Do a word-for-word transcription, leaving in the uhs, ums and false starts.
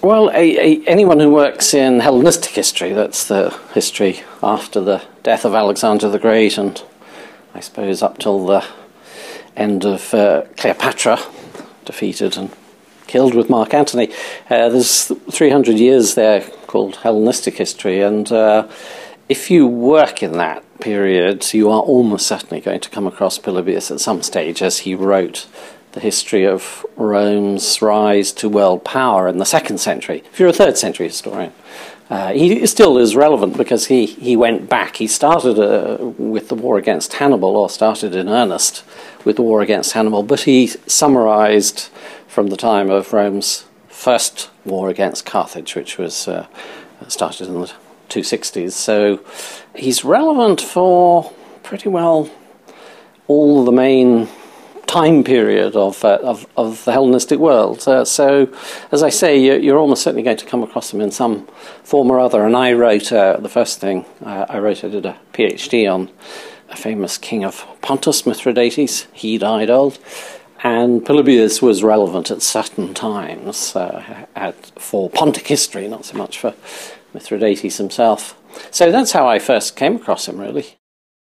Well, a, a, anyone who works in Hellenistic history, that's the history after the death of Alexander the Great and I suppose up till the end of uh, Cleopatra, defeated and killed with Mark Antony. Uh, there's three hundred years there called Hellenistic history, and uh, if you work in that period, you are almost certainly going to come across Polybius at some stage, as he wrote the history of Rome's rise to world power in the second century. If you're a third century historian, uh, he still is relevant because he, he went back. He started uh, with the war against Hannibal, or started in earnest with the war against Hannibal, but he summarized from the time of Rome's first war against Carthage, which was uh, started in the two sixties. So he's relevant for pretty well all the main time period of uh, of, of the Hellenistic world. Uh, so, as I say, you're, you're almost certainly going to come across him in some form or other. And I wrote uh, the first thing uh, I wrote. I did a PhD on a famous king of Pontus, Mithridates. He died old, and Polybius was relevant at certain times uh, at, for Pontic history, not so much for Mithridates himself. So that's how I first came across him, really.